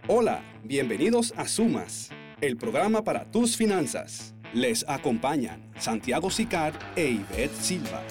Hola, bienvenidos a Sumas, el programa para tus finanzas. Les acompañan Santiago Sicard e Ivette Silva.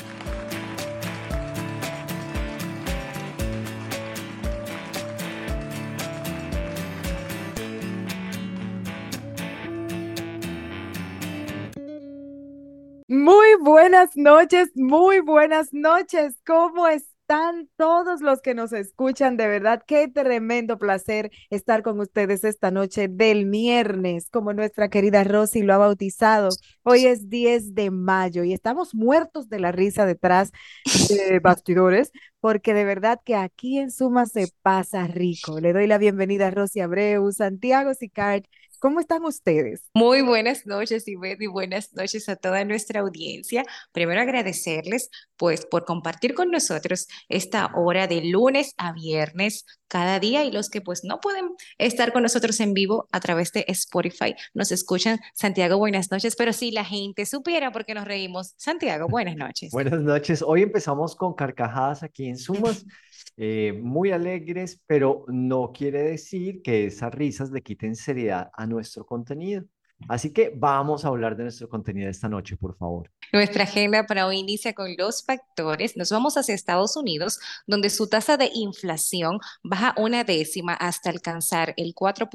Muy buenas noches. ¿Cómo están todos los que nos escuchan? De verdad, qué tremendo placer estar con ustedes esta noche del viernes, como nuestra querida Rosy lo ha bautizado. Hoy es 10 de mayo y estamos muertos de la risa detrás de bastidores, porque de verdad que aquí en Suma se pasa rico. Le doy la bienvenida a Rosy Abreu, Santiago Sicard. ¿Cómo están ustedes? Muy buenas noches, Ivette, y buenas noches a toda nuestra audiencia. Primero agradecerles, pues, por compartir con nosotros esta hora de lunes a viernes cada día y los que, pues, no pueden estar con nosotros en vivo a través de Spotify, nos escuchan. Santiago, buenas noches, pero si la gente supiera por qué nos reímos. Santiago, buenas noches. Buenas noches. Hoy empezamos con carcajadas aquí en Sumas, muy alegres, pero no quiere decir que esas risas le quiten seriedad a nuestro contenido. Así que vamos a hablar de nuestro contenido esta noche, por favor. Nuestra agenda para hoy inicia con los factores. Nos vamos hacia Estados Unidos, donde su tasa de inflación baja una décima hasta alcanzar el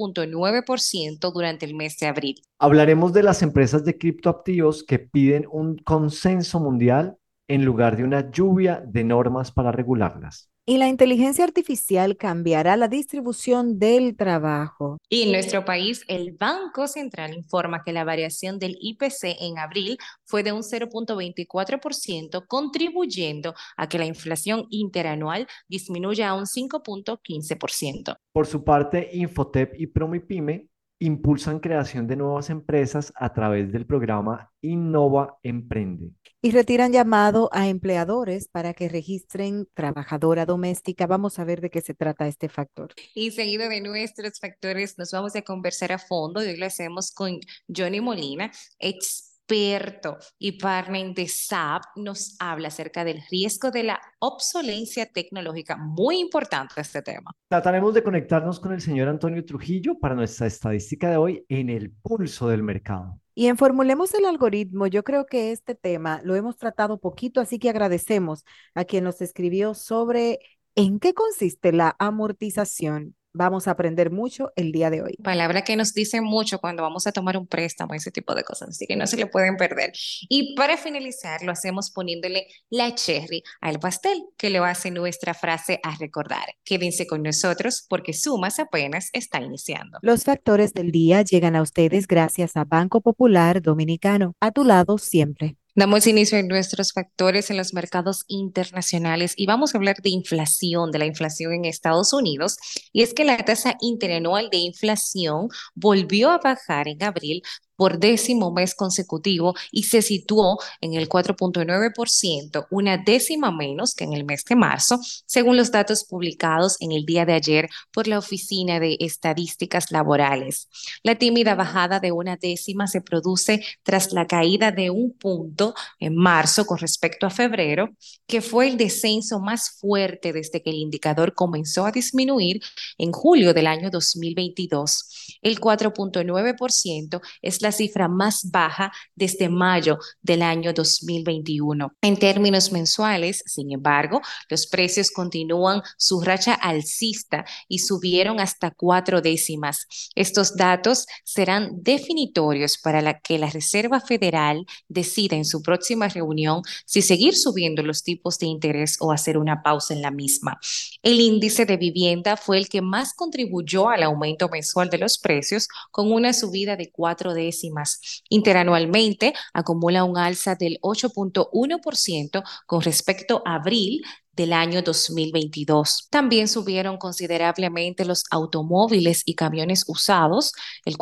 4,9% durante el mes de abril. Hablaremos de las empresas de criptoactivos que piden un consenso mundial en lugar de una lluvia de normas para regularlas. Y la inteligencia artificial cambiará la distribución del trabajo. Y en nuestro país, el Banco Central informa que la variación del IPC en abril fue de un 0,24%, contribuyendo a que la inflación interanual disminuya a un 5,15%. Por su parte, Infotep y Promipyme impulsan creación de nuevas empresas a través del programa Innova Emprende. Y retiran llamado a empleadores para que registren trabajadora doméstica. Vamos a ver de qué se trata este factor. Y seguido de nuestros factores, nos vamos a conversar a fondo y hoy lo hacemos con Johnny Molina, experto y partner de SAP. Nos habla acerca del riesgo de la obsolencia tecnológica. Muy importante este tema. Trataremos de conectarnos con el señor Antonio Trujillo para nuestra estadística de hoy en el pulso del mercado. Y en Formulemos el Algoritmo, yo creo que este tema lo hemos tratado poquito, así que agradecemos a quien nos escribió sobre en qué consiste la amortización. Vamos a aprender mucho el día de hoy. Palabra que nos dice mucho cuando vamos a tomar un préstamo, ese tipo de cosas, así que no se le pueden perder. Y para finalizar, lo hacemos poniéndole la cherry al pastel, que lo hace nuestra frase a recordar. Quédense con nosotros porque Sumas apenas está iniciando. Los factores del día llegan a ustedes gracias a Banco Popular Dominicano, a tu lado siempre. Damos inicio a nuestros factores en los mercados internacionales y vamos a hablar de inflación, de la inflación en Estados Unidos. Y es que la tasa interanual de inflación volvió a bajar en abril por décimo mes consecutivo y se situó en el 4,9%, una décima menos que en el mes de marzo, según los datos publicados en el día de ayer por la Oficina de Estadísticas Laborales. La tímida bajada de una décima se produce tras la caída de un punto en marzo con respecto a febrero, que fue el descenso más fuerte desde que el indicador comenzó a disminuir en julio del año 2022. El 4,9% es la cifra más baja desde mayo del año 2021. En términos mensuales, sin embargo, los precios continúan su racha alcista y subieron hasta 4 décimas. Estos datos serán definitorios para que la Reserva Federal decida en su próxima reunión si seguir subiendo los tipos de interés o hacer una pausa en la misma. El índice de vivienda fue el que más contribuyó al aumento mensual de los precios, con una subida de 4 décimas. Interanualmente acumula un alza del 8,1% con respecto a abril del año 2022. También subieron considerablemente los automóviles y camiones usados, el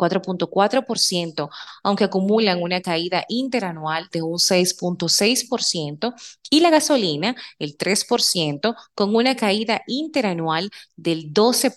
4,4%, aunque acumulan una caída interanual de un 6,6%, y la gasolina, el 3%, con una caída interanual del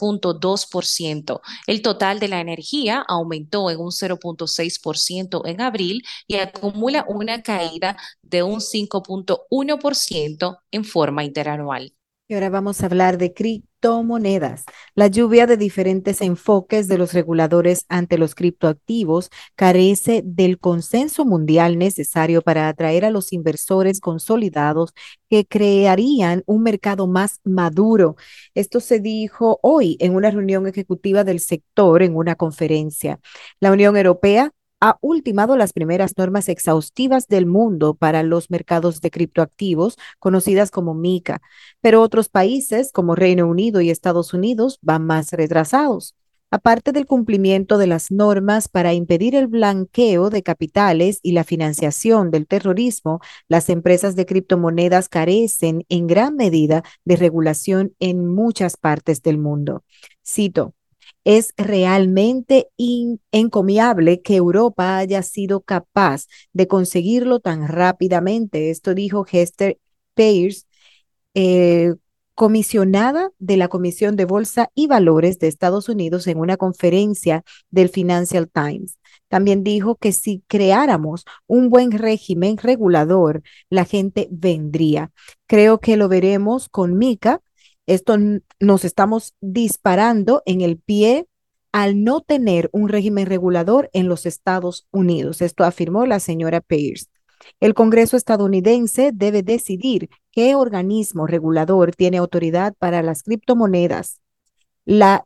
12,2%. El total de la energía aumentó en un 0,6% en abril y acumula una caída de un 5,1% en forma interanual. Y ahora vamos a hablar de criptomonedas. La lluvia de diferentes enfoques de los reguladores ante los criptoactivos carece del consenso mundial necesario para atraer a los inversores consolidados que crearían un mercado más maduro. Esto se dijo hoy en una reunión ejecutiva del sector en una conferencia. La Unión Europea ha ultimado las primeras normas exhaustivas del mundo para los mercados de criptoactivos, conocidas como MiCA, pero otros países como Reino Unido y Estados Unidos van más retrasados. Aparte del cumplimiento de las normas para impedir el blanqueo de capitales y la financiación del terrorismo, las empresas de criptomonedas carecen en gran medida de regulación en muchas partes del mundo. Cito. Es realmente encomiable que Europa haya sido capaz de conseguirlo tan rápidamente. Esto dijo Hester Peirce, eh, comisionada de la Comisión de Bolsa y Valores de Estados Unidos en una conferencia del Financial Times. También dijo que si creáramos un buen régimen regulador, la gente vendría. Creo que lo veremos con MiCA. Esto nos estamos disparando en el pie al no tener un régimen regulador en los Estados Unidos. Esto afirmó la señora Pierce. El Congreso estadounidense debe decidir qué organismo regulador tiene autoridad para las criptomonedas. La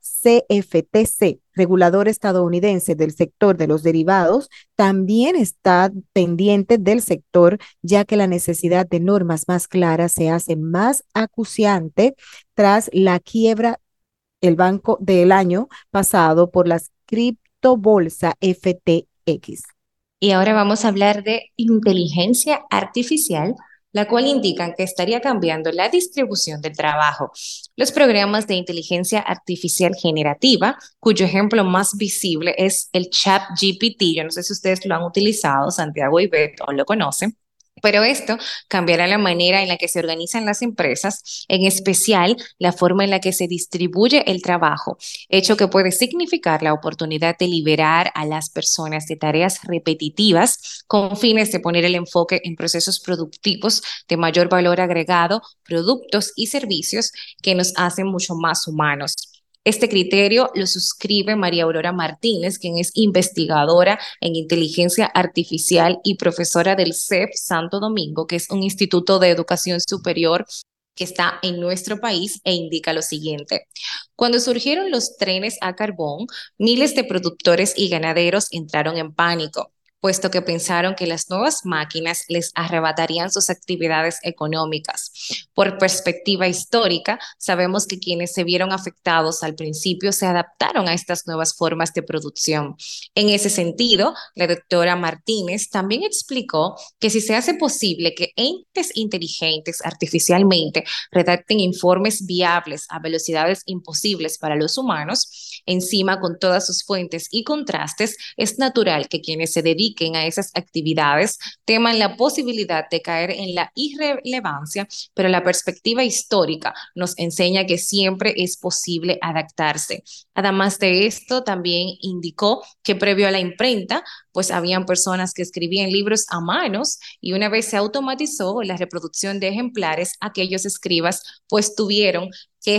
CFTC, regulador estadounidense del sector de los derivados, también está pendiente del sector, ya que la necesidad de normas más claras se hace más acuciante tras la quiebra el banco del año pasado por las criptobolsa FTX. Y ahora vamos a hablar de inteligencia artificial, la cual indica que estaría cambiando la distribución del trabajo. Los programas de inteligencia artificial generativa, cuyo ejemplo más visible es el ChatGPT, yo no sé si ustedes lo han utilizado, Santiago y Beto, o lo conocen. Pero esto cambiará la manera en la que se organizan las empresas, en especial la forma en la que se distribuye el trabajo, hecho que puede significar la oportunidad de liberar a las personas de tareas repetitivas con fines de poner el enfoque en procesos productivos de mayor valor agregado, productos y servicios que nos hacen mucho más humanos. Este criterio lo suscribe María Aurora Martínez, quien es investigadora en inteligencia artificial y profesora del CEP Santo Domingo, que es un instituto de educación superior que está en nuestro país e indica lo siguiente. Cuando surgieron los trenes a carbón, miles de productores y ganaderos entraron en pánico, puesto que pensaron que las nuevas máquinas les arrebatarían sus actividades económicas. Por perspectiva histórica, sabemos que quienes se vieron afectados al principio se adaptaron a estas nuevas formas de producción. En ese sentido, la doctora Martínez también explicó que si se hace posible que entes inteligentes artificialmente redacten informes viables a velocidades imposibles para los humanos, encima con todas sus fuentes y contrastes, es natural que quienes se dediquen a esas actividades teman la posibilidad de caer en la irrelevancia, pero la perspectiva histórica nos enseña que siempre es posible adaptarse. Además de esto, también indicó que previo a la imprenta, pues habían personas que escribían libros a manos y una vez se automatizó la reproducción de ejemplares, aquellos escribas pues tuvieron que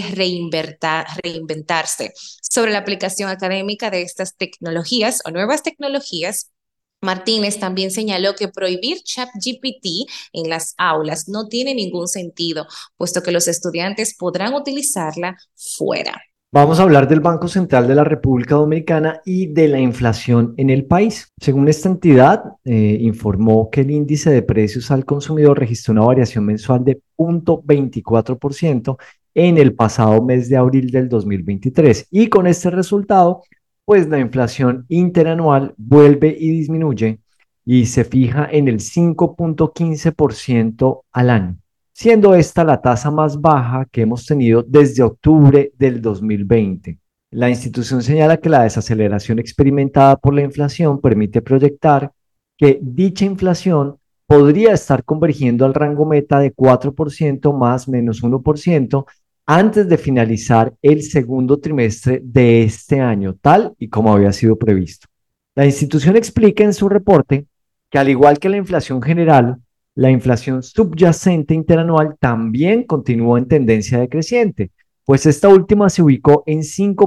reinventarse. Sobre la aplicación académica de estas tecnologías o nuevas tecnologías, Martínez también señaló que prohibir ChatGPT en las aulas no tiene ningún sentido, puesto que los estudiantes podrán utilizarla fuera. Vamos a hablar del Banco Central de la República Dominicana y de la inflación en el país. Según esta entidad, informó que el índice de precios al consumidor registró una variación mensual de 0.24% en el pasado mes de abril del 2023. Y con este resultado, pues la inflación interanual vuelve y disminuye y se fija en el 5.15% al año, siendo esta la tasa más baja que hemos tenido desde octubre del 2020. La institución señala que la desaceleración experimentada por la inflación permite proyectar que dicha inflación podría estar convergiendo al rango meta de 4% más menos 1% antes de finalizar el segundo trimestre de este año, tal y como había sido previsto. La institución explica en su reporte que al igual que la inflación general, la inflación subyacente interanual también continúa en tendencia decreciente, pues esta última se ubicó en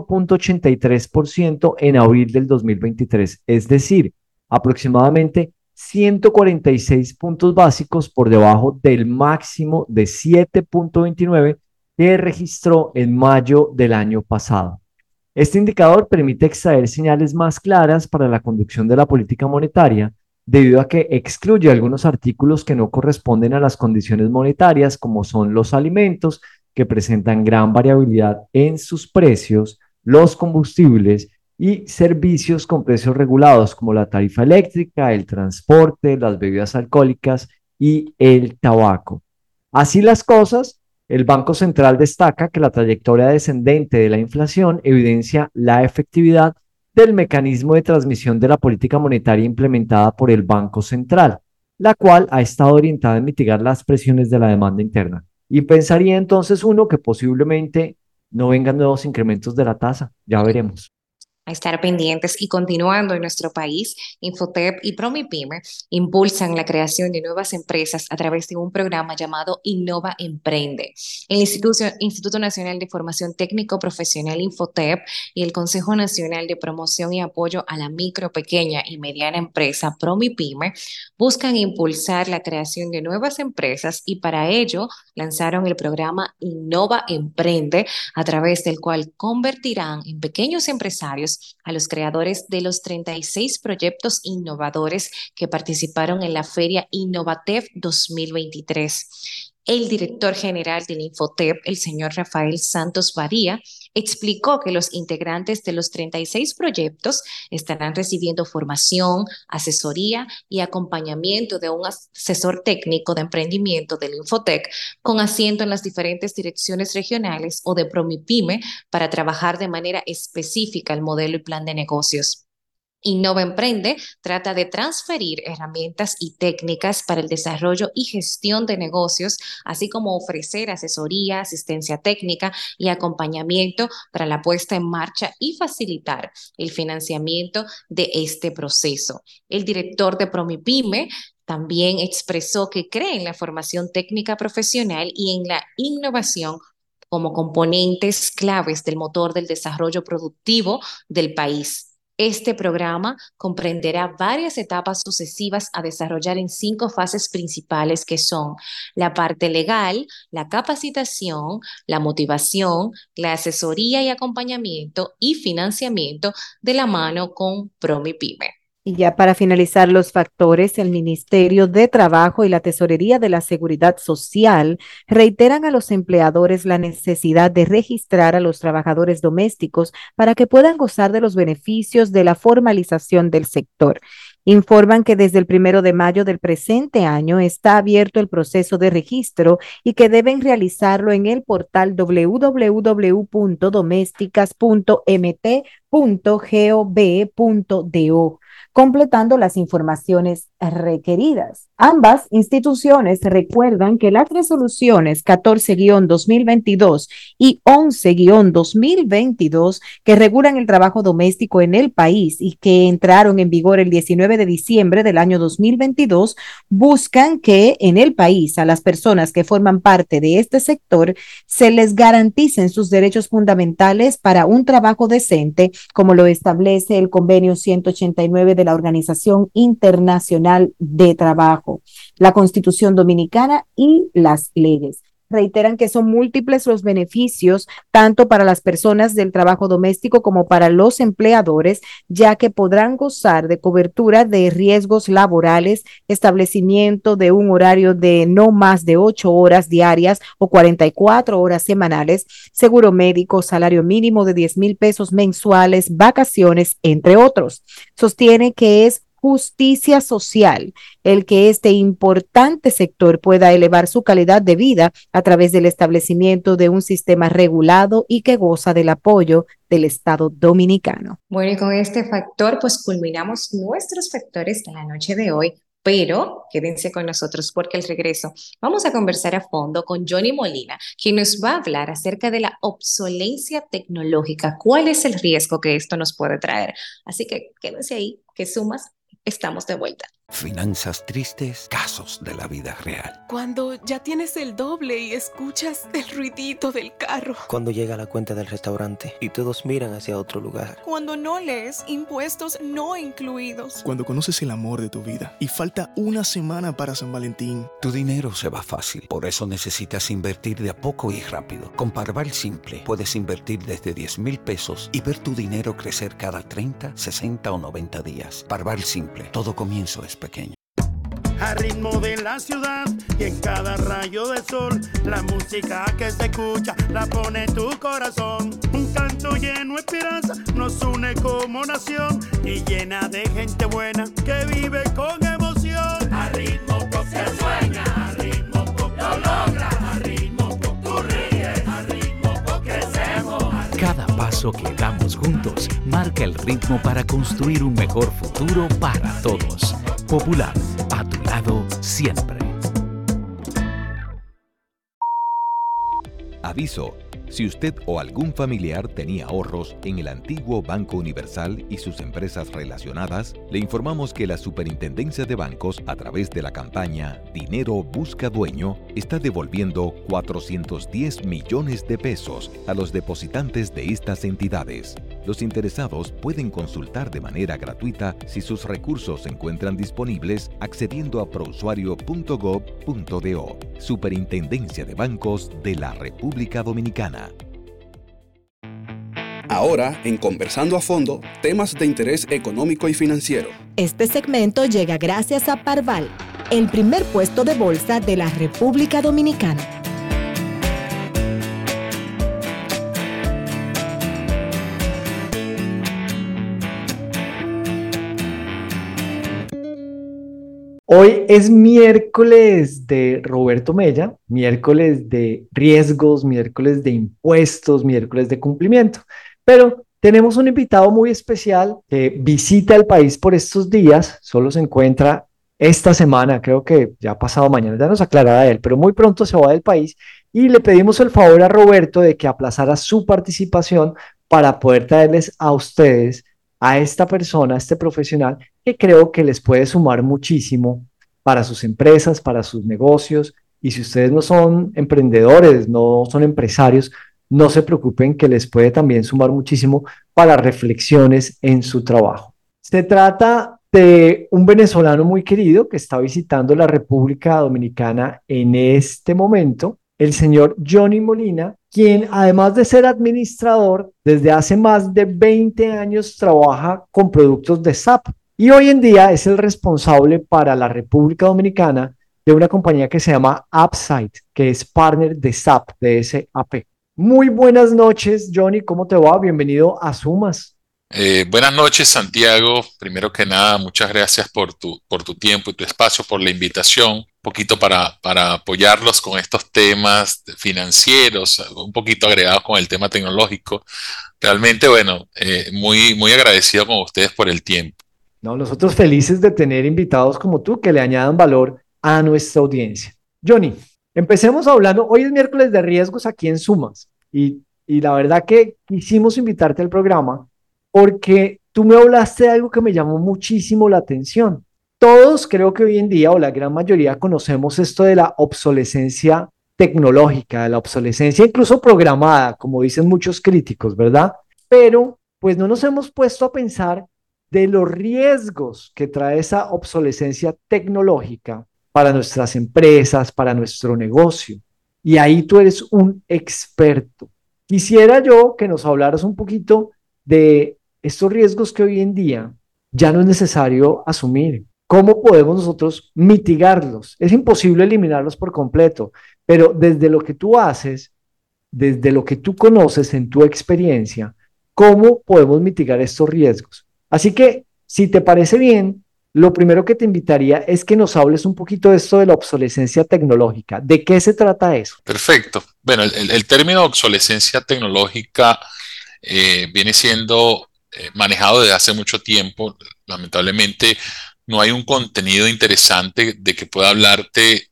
5,83% en abril del 2023, es decir, aproximadamente 146 puntos básicos por debajo del máximo de 7,29 que registró en mayo del año pasado. Este indicador permite extraer señales más claras para la conducción de la política monetaria, debido a que excluye algunos artículos que no corresponden a las condiciones monetarias, como son los alimentos, que presentan gran variabilidad en sus precios, los combustibles y servicios con precios regulados, como la tarifa eléctrica, el transporte, las bebidas alcohólicas y el tabaco. Así las cosas, el Banco Central destaca que la trayectoria descendente de la inflación evidencia la efectividad del mecanismo de transmisión de la política monetaria implementada por el Banco Central, la cual ha estado orientada a mitigar las presiones de la demanda interna. Y pensaría entonces uno que posiblemente no vengan nuevos incrementos de la tasa, ya veremos. A estar pendientes. Y continuando en nuestro país, Infotep y Promipyme impulsan la creación de nuevas empresas a través de un programa llamado Innova Emprende. El Instituto Nacional de Formación Técnico Profesional Infotep y el Consejo Nacional de Promoción y Apoyo a la Micro, Pequeña y Mediana Empresa, Promipyme, buscan impulsar la creación de nuevas empresas, y para ello lanzaron el programa Innova Emprende, a través del cual convertirán en pequeños empresarios a los creadores de los 36 proyectos innovadores que participaron en la Feria Innovatef 2023. El director general del Infotep, el señor Rafael Santos Badía, explicó que los integrantes de los 36 proyectos estarán recibiendo formación, asesoría y acompañamiento de un asesor técnico de emprendimiento del Infotec, con asiento en las diferentes direcciones regionales o de Promipyme, para trabajar de manera específica el modelo y plan de negocios. Innova Emprende trata de transferir herramientas y técnicas para el desarrollo y gestión de negocios, así como ofrecer asesoría, asistencia técnica y acompañamiento para la puesta en marcha y facilitar el financiamiento de este proceso. El director de Promipyme también expresó que cree en la formación técnica profesional y en la innovación como componentes claves del motor del desarrollo productivo del país. Este programa comprenderá varias etapas sucesivas a desarrollar en 5 fases principales, que son la parte legal, la capacitación, la motivación, la asesoría y acompañamiento y financiamiento, de la mano con Promipyme. Y ya para finalizar los factores, el Ministerio de Trabajo y la Tesorería de la Seguridad Social reiteran a los empleadores la necesidad de registrar a los trabajadores domésticos para que puedan gozar de los beneficios de la formalización del sector. Informan que desde el 1 de mayo del presente año está abierto el proceso de registro y que deben realizarlo en el portal www.domésticas.mt.gov.do, completando las informaciones requeridas. Ambas instituciones recuerdan que las resoluciones 14-2022 y 11-2022, que regulan el trabajo doméstico en el país y que entraron en vigor el 19 de diciembre del año 2022, buscan que en el país a las personas que forman parte de este sector se les garanticen sus derechos fundamentales para un trabajo decente, como lo establece el convenio 189 de la Organización Internacional de Trabajo, la Constitución Dominicana y las leyes. Reiteran que son múltiples los beneficios tanto para las personas del trabajo doméstico como para los empleadores, ya que podrán gozar de cobertura de riesgos laborales, establecimiento de un horario de no más de 8 horas diarias o 44 horas semanales, seguro médico, salario mínimo de 10,000 pesos mensuales, vacaciones, entre otros. Sostiene que es justicia social el que este importante sector pueda elevar su calidad de vida a través del establecimiento de un sistema regulado y que goza del apoyo del Estado dominicano. Bueno, y con este factor, pues culminamos nuestros factores de la noche de hoy. Pero quédense con nosotros, porque al regreso vamos a conversar a fondo con Johnny Molina, quien nos va a hablar acerca de la obsolencia tecnológica. ¿Cuál es el riesgo que esto nos puede traer? Así que quédense ahí, que sumas, estamos de vuelta. Finanzas tristes, casos de la vida real. Cuando ya tienes el doble y escuchas el ruidito del carro. Cuando llega la cuenta del restaurante y todos miran hacia otro lugar. Cuando no lees impuestos no incluidos. Cuando conoces el amor de tu vida y falta una semana para San Valentín. Tu dinero se va fácil, por eso necesitas invertir de a poco y rápido. Con Parval Simple puedes invertir desde 10,000 pesos y ver tu dinero crecer cada 30, 60 o 90 días. Parval Simple, todo comienzo es pequeño. Al ritmo de la ciudad y en cada rayo de sol, la música que se escucha la pone tu corazón. Un canto lleno de esperanza nos une como nación y llena de gente buena que vive con emoción. Al ritmo pop se sueña, al ritmo pop lo logra, al ritmo pop tú ríes, al ritmo pop crecemos. Cada paso que damos juntos marca el ritmo para construir un mejor futuro para todos. Popular, a tu lado siempre. Aviso: si usted o algún familiar tenía ahorros en el antiguo Banco Universal y sus empresas relacionadas, le informamos que la Superintendencia de Bancos, a través de la campaña Dinero Busca Dueño, está devolviendo 410 millones de pesos a los depositantes de estas entidades. Los interesados pueden consultar de manera gratuita si sus recursos se encuentran disponibles accediendo a prousuario.gov.do. Superintendencia de Bancos de la República Dominicana. Ahora, en Conversando a Fondo, temas de interés económico y financiero. Este segmento llega gracias a Parval, el primer puesto de bolsa de la República Dominicana. Hoy es miércoles de Roberto Mella, miércoles de riesgos, miércoles de impuestos, miércoles de cumplimiento. Pero tenemos un invitado muy especial que visita el país por estos días, solo se encuentra esta semana, creo que ya pasado mañana, ya nos aclarará él, pero muy pronto se va del país y le pedimos el favor a Roberto de que aplazara su participación para poder traerles a ustedes a esta persona, a este profesional, que creo que les puede sumar muchísimo para sus empresas, para sus negocios. Y si ustedes no son emprendedores, no son empresarios, no se preocupen, que les puede también sumar muchísimo para reflexiones en su trabajo. Se trata de un venezolano muy querido que está visitando la República Dominicana en este momento, el señor Johnny Molina, quien además de ser administrador, desde hace más de 20 años trabaja con productos de SAP y hoy en día es el responsable para la República Dominicana de una compañía que se llama Appsight, que es partner de SAP, de SAP. Muy buenas noches, Johnny, ¿cómo te va? Bienvenido a Sumas. Buenas noches, Santiago. Primero que nada, muchas gracias por tu tiempo y tu espacio, por la invitación, un poquito para apoyarlos con estos temas financieros, un poquito agregados con el tema tecnológico. Realmente, bueno, muy agradecido con ustedes por el tiempo. No, nosotros felices de tener invitados como tú que le añadan valor a nuestra audiencia. Johnny, empecemos hablando. Hoy es miércoles de riesgos aquí en Sumas y la verdad que quisimos invitarte al programa porque tú me hablaste de algo que me llamó muchísimo la atención. Todos creo que hoy en día, o la gran mayoría, conocemos esto de la obsolescencia tecnológica, de la obsolescencia incluso programada, como dicen muchos críticos, ¿verdad? Pero pues no nos hemos puesto a pensar de los riesgos que trae esa obsolescencia tecnológica para nuestras empresas, para nuestro negocio. Y ahí tú eres un experto. Quisiera yo que nos hablaras un poquito de estos riesgos que hoy en día ya no es necesario asumir. ¿Cómo podemos nosotros mitigarlos? Es imposible eliminarlos por completo, pero desde lo que tú haces, desde lo que tú conoces en tu experiencia, ¿cómo podemos mitigar estos riesgos? Así que, si te parece bien, lo primero que te invitaría es que nos hables un poquito de esto de la obsolescencia tecnológica. ¿De qué se trata eso? Perfecto. Bueno, el término obsolescencia tecnológica viene siendo manejado desde hace mucho tiempo. Lamentablemente no hay un contenido interesante de que pueda hablarte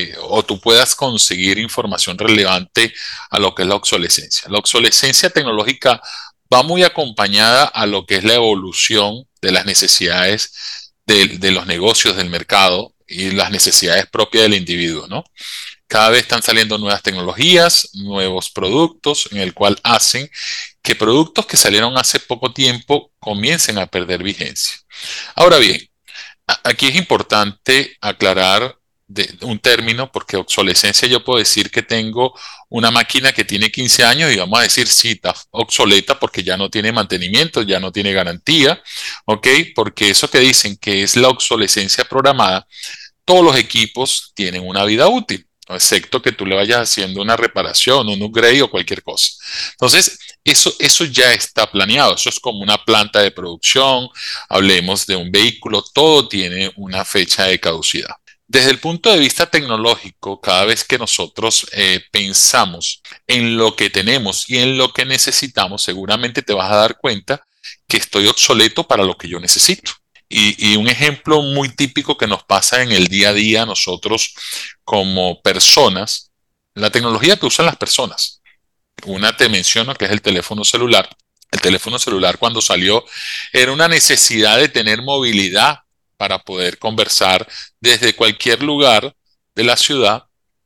o tú puedas conseguir información relevante a lo que es la obsolescencia. La obsolescencia tecnológica va muy acompañada a lo que es la evolución de las necesidades de los negocios, del mercado y las necesidades propias del individuo, ¿no? Cada vez están saliendo nuevas tecnologías, nuevos productos, en el cual hacen que productos que salieron hace poco tiempo comiencen a perder vigencia. Ahora bien, aquí es importante aclarar un término, porque obsolescencia yo puedo decir que tengo una máquina que tiene 15 años y vamos a decir, sí, está obsoleta porque ya no tiene mantenimiento, ya no tiene garantía, ¿ok? Porque eso que dicen que es la obsolescencia programada, todos los equipos tienen una vida útil, excepto que tú le vayas haciendo una reparación, un upgrade o cualquier cosa. Entonces, eso ya está planeado, eso es como una planta de producción, hablemos de un vehículo, todo tiene una fecha de caducidad. Desde el punto de vista tecnológico, cada vez que nosotros pensamos en lo que tenemos y en lo que necesitamos, seguramente te vas a dar cuenta que estoy obsoleto para lo que yo necesito. Y un ejemplo muy típico que nos pasa en el día a día nosotros como personas, la tecnología que usan las personas. Una te menciono que es el teléfono celular. El teléfono celular cuando salió era una necesidad de tener movilidad para poder conversar desde cualquier lugar de la ciudad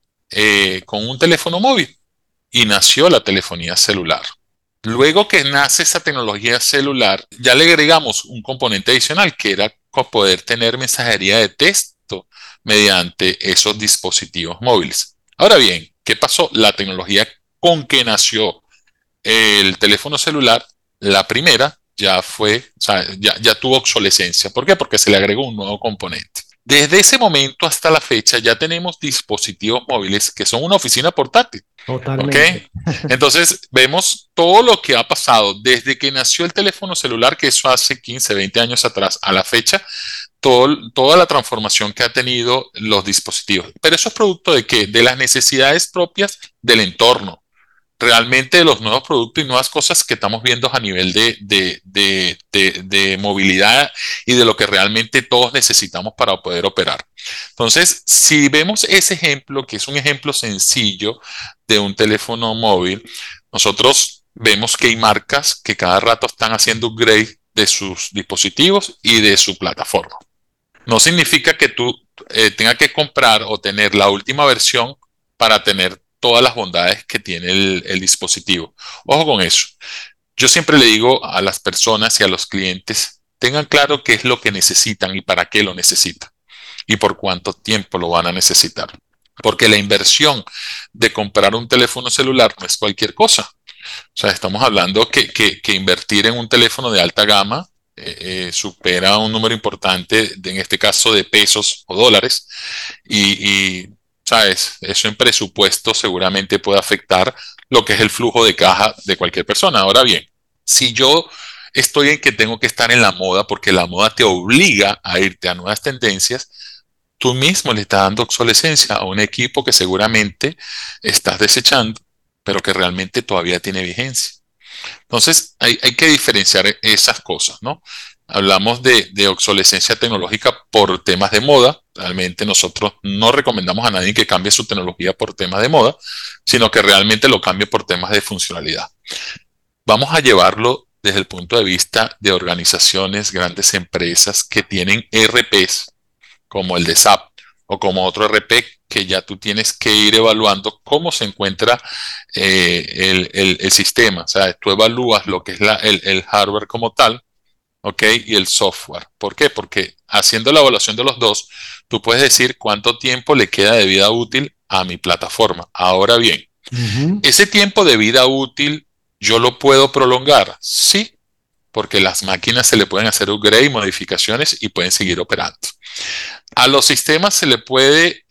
con un teléfono móvil. Y nació la telefonía celular. Luego que nace esa tecnología celular, ya le agregamos un componente adicional que era poder tener mensajería de texto mediante esos dispositivos móviles. Ahora bien, ¿qué pasó? La tecnología con que nació el teléfono celular, la primera, ya tuvo obsolescencia. ¿Por qué? Porque se le agregó un nuevo componente. Desde ese momento hasta la fecha ya tenemos dispositivos móviles que son una oficina portátil. Totalmente. ¿Okay? Entonces vemos todo lo que ha pasado desde que nació el teléfono celular, que eso hace 15, 20 años atrás, a la fecha, toda la transformación que ha tenido los dispositivos. Pero eso es producto de ¿qué? De las necesidades propias del entorno. Realmente de los nuevos productos y nuevas cosas que estamos viendo a nivel de movilidad y de lo que realmente todos necesitamos para poder operar. Entonces, si vemos ese ejemplo, que es un ejemplo sencillo de un teléfono móvil, nosotros vemos que hay marcas que cada rato están haciendo upgrade de sus dispositivos y de su plataforma. No significa que tú tengas que comprar o tener la última versión para tener todas las bondades que tiene el dispositivo. Ojo con eso. Yo siempre le digo a las personas y a los clientes, tengan claro qué es lo que necesitan y para qué lo necesitan y por cuánto tiempo lo van a necesitar. Porque la inversión de comprar un teléfono celular no es cualquier cosa. O sea, estamos hablando que invertir en un teléfono de alta gama supera un número importante, en este caso de pesos o dólares, ¿sabes? Eso en presupuesto seguramente puede afectar lo que es el flujo de caja de cualquier persona. Ahora bien, si yo estoy en que tengo que estar en la moda, porque la moda te obliga a irte a nuevas tendencias, tú mismo le estás dando obsolescencia a un equipo que seguramente estás desechando, pero que realmente todavía tiene vigencia. Entonces, hay que diferenciar esas cosas, ¿no? Hablamos de obsolescencia tecnológica por temas de moda. Realmente nosotros no recomendamos a nadie que cambie su tecnología por temas de moda, sino que realmente lo cambie por temas de funcionalidad. Vamos a llevarlo desde el punto de vista de organizaciones, grandes empresas que tienen ERPs, como el de SAP o como otro ERP que ya tú tienes que ir evaluando cómo se encuentra el sistema. O sea, tú evalúas lo que es el hardware como tal, ¿ok? Y el software. ¿Por qué? Porque haciendo la evaluación de los dos, tú puedes decir cuánto tiempo le queda de vida útil a mi plataforma. Ahora bien, ese tiempo de vida útil, ¿yo lo puedo prolongar? Sí, porque las máquinas se le pueden hacer upgrade, modificaciones y pueden seguir operando. A los sistemas se le puede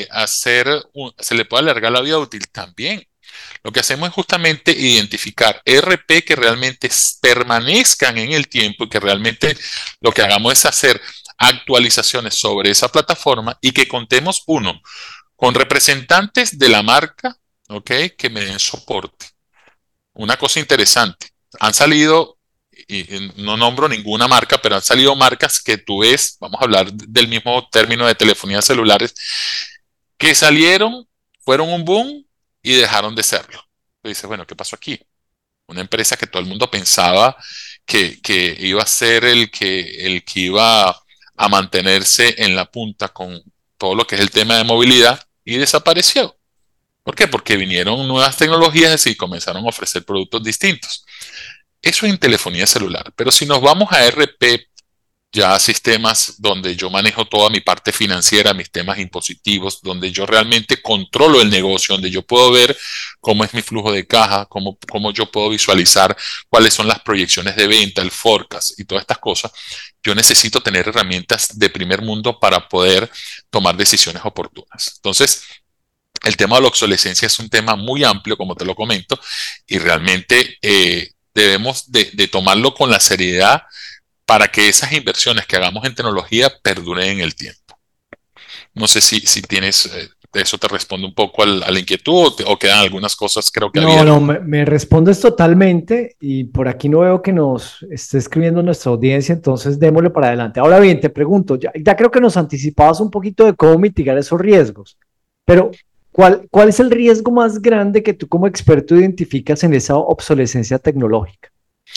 se le puede alargar la vida útil también. Lo que hacemos es justamente identificar ERP que realmente permanezcan en el tiempo y que realmente lo que hagamos es hacer actualizaciones sobre esa plataforma y que contemos, uno, con representantes de la marca, ¿ok? Que me den soporte. Una cosa interesante, han salido, y no nombro ninguna marca, pero han salido marcas que tú ves, vamos a hablar del mismo término de telefonía celulares, que salieron, fueron un boom y dejaron de serlo. Tú dices, bueno, ¿qué pasó aquí? Una empresa que todo el mundo pensaba que iba a ser el que iba a mantenerse en la punta con todo lo que es el tema de movilidad y desapareció. ¿Por qué? Porque vinieron nuevas tecnologías y comenzaron a ofrecer productos distintos. Eso en telefonía celular. Pero si nos vamos a RP, ya sistemas donde yo manejo toda mi parte financiera, mis temas impositivos, donde yo realmente controlo el negocio, donde yo puedo ver cómo es mi flujo de caja, cómo yo puedo visualizar cuáles son las proyecciones de venta, el forecast y todas estas cosas, yo necesito tener herramientas de primer mundo para poder tomar decisiones oportunas. Entonces, el tema de la obsolescencia es un tema muy amplio, como te lo comento, y realmente debemos de tomarlo con la seriedad para que esas inversiones que hagamos en tecnología perduren en el tiempo. No sé si tienes, eso te responde un poco a la inquietud o quedan algunas cosas, creo que había. No, me respondes totalmente y por aquí no veo que nos esté escribiendo nuestra audiencia, entonces démosle para adelante. Ahora bien, te pregunto, ya creo que nos anticipabas un poquito de cómo mitigar esos riesgos, pero ¿cuál es el riesgo más grande que tú como experto identificas en esa obsolescencia tecnológica?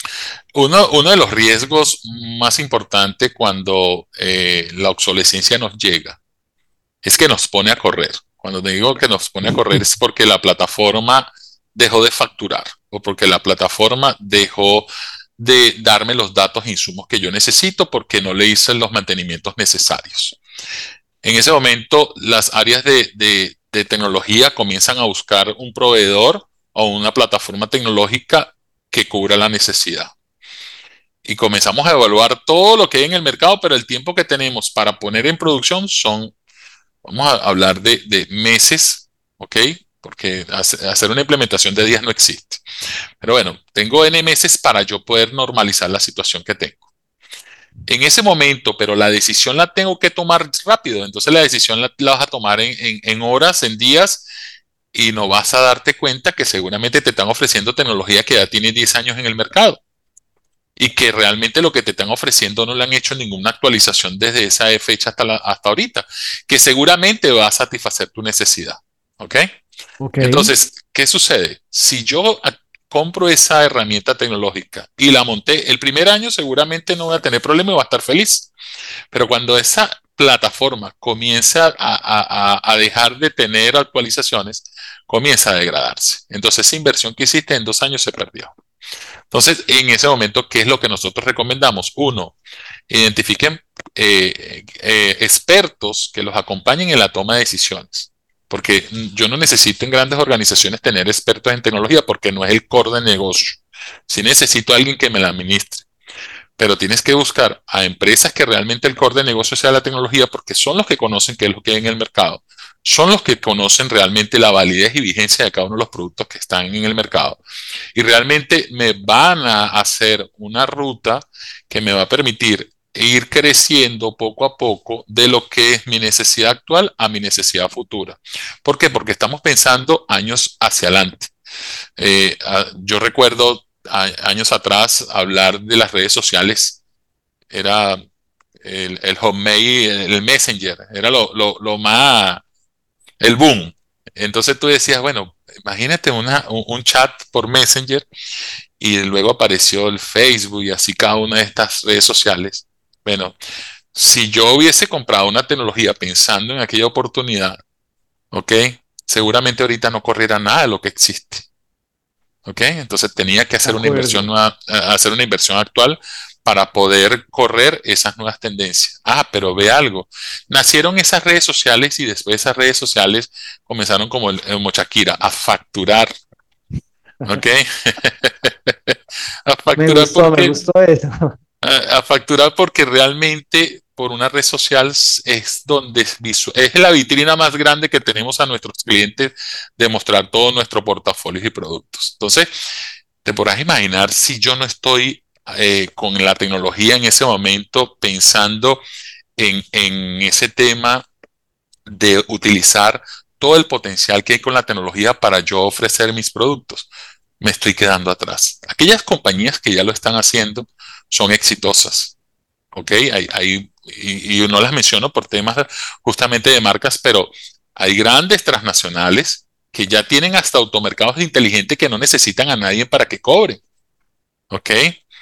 Uno de los riesgos más importantes cuando la obsolescencia nos llega es que nos pone a correr. Cuando te digo que nos pone a correr es porque la plataforma dejó de facturar o porque la plataforma dejó de darme los datos e insumos que yo necesito porque no le hice los mantenimientos necesarios. En ese momento, las áreas de tecnología comienzan a buscar un proveedor o una plataforma tecnológica que cubra la necesidad. Y comenzamos a evaluar todo lo que hay en el mercado, pero el tiempo que tenemos para poner en producción vamos a hablar de meses, ¿ok? Porque hacer una implementación de días no existe. Pero bueno, tengo N meses para yo poder normalizar la situación que tengo. En ese momento, pero la decisión la tengo que tomar rápido, entonces la decisión la vas a tomar en horas, en días, y no vas a darte cuenta que seguramente te están ofreciendo tecnología que ya tiene 10 años en el mercado. Y que realmente lo que te están ofreciendo no le han hecho ninguna actualización desde esa fecha hasta ahorita, que seguramente va a satisfacer tu necesidad. ¿Ok? Entonces, ¿qué sucede? Si yo compro esa herramienta tecnológica y la monté el primer año, seguramente no voy a tener problema y voy a estar feliz. Pero cuando esa plataforma comienza a dejar de tener actualizaciones, comienza a degradarse. Entonces, esa inversión que hiciste en 2 años se perdió. Entonces, en ese momento, ¿qué es lo que nosotros recomendamos? Uno, identifiquen expertos que los acompañen en la toma de decisiones. Porque yo no necesito en grandes organizaciones tener expertos en tecnología porque no es el core de negocio. Sí necesito a alguien que me la administre. Pero tienes que buscar a empresas que realmente el core de negocio sea la tecnología porque son los que conocen qué es lo que hay en el mercado. Son los que conocen realmente la validez y vigencia de cada uno de los productos que están en el mercado. Y realmente me van a hacer una ruta que me va a permitir ir creciendo poco a poco de lo que es mi necesidad actual a mi necesidad futura. ¿Por qué? Porque estamos pensando años hacia adelante. Yo recuerdo años atrás hablar de las redes sociales. Era el Hotmail, el Messenger, era lo más... el boom. Entonces tú decías, bueno, imagínate un chat por Messenger y luego apareció el Facebook y así cada una de estas redes sociales. Bueno, si yo hubiese comprado una tecnología pensando en aquella oportunidad, ¿ok? Seguramente ahorita no corriera nada de lo que existe. ¿Ok? Entonces tenía que hacer una inversión actual para poder correr esas nuevas tendencias. Pero ve algo. Nacieron esas redes sociales y después esas redes sociales comenzaron como Shakira a facturar. ¿Ok? A facturar me gustó eso. A facturar porque realmente por una red social es donde es la vitrina más grande que tenemos a nuestros clientes de mostrar todo nuestro portafolio y productos. Entonces, te podrás imaginar si yo no estoy con la tecnología en ese momento pensando en ese tema de utilizar todo el potencial que hay con la tecnología para yo ofrecer mis productos. Me estoy quedando atrás. Aquellas compañías que ya lo están haciendo son exitosas. ¿Ok? Y no las menciono por temas justamente de marcas, pero hay grandes transnacionales que ya tienen hasta automercados inteligentes que no necesitan a nadie para que cobre. ¿Ok?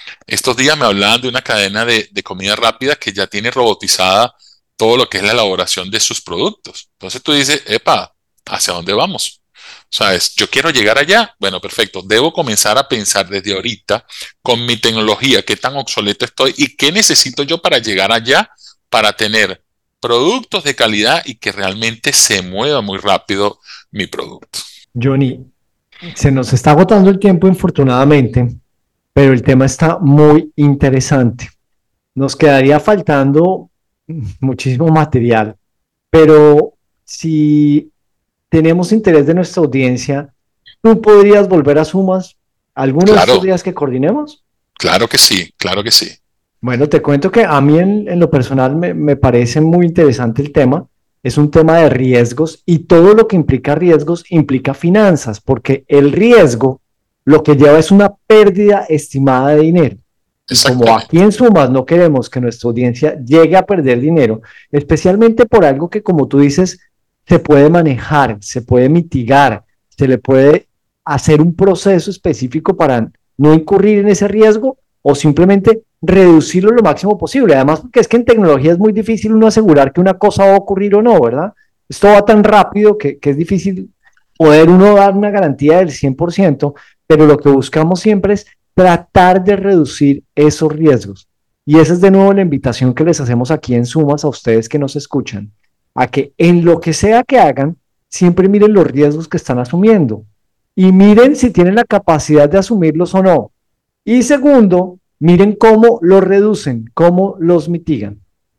Estos días me hablaban de una cadena de comida rápida que ya tiene robotizada todo lo que es la elaboración de sus productos. Entonces tú dices, epa, ¿hacia dónde vamos? ¿Sabes? Yo quiero llegar allá. Bueno, perfecto. Debo comenzar a pensar desde ahorita con mi tecnología, qué tan obsoleto estoy y qué necesito yo para llegar allá, para tener productos de calidad y que realmente se mueva muy rápido mi producto. Johnny, se nos está agotando el tiempo, infortunadamente, pero el tema está muy interesante. Nos quedaría faltando muchísimo material, pero si tenemos interés de nuestra audiencia, ¿tú podrías volver a Sumas algunos de estos días que coordinemos? Claro que sí, claro que sí. Bueno, te cuento que a mí en lo personal me parece muy interesante el tema. Es un tema de riesgos y todo lo que implica riesgos implica finanzas, porque el riesgo lo que lleva es una pérdida estimada de dinero. Y como aquí en Sumas no queremos que nuestra audiencia llegue a perder dinero, especialmente por algo que, como tú dices, se puede manejar, se puede mitigar, se le puede hacer un proceso específico para no incurrir en ese riesgo o simplemente reducirlo lo máximo posible. Además, porque es que en tecnología es muy difícil uno asegurar que una cosa va a ocurrir o no, ¿verdad? Esto va tan rápido que es difícil poder uno dar una garantía del 100%, pero lo que buscamos siempre es tratar de reducir esos riesgos. Y esa es de nuevo la invitación que les hacemos aquí en Sumas a ustedes que nos escuchan, a que en lo que sea que hagan, siempre miren los riesgos que están asumiendo y miren si tienen la capacidad de asumirlos o no. Y segundo, miren cómo los reducen, cómo los mitigan.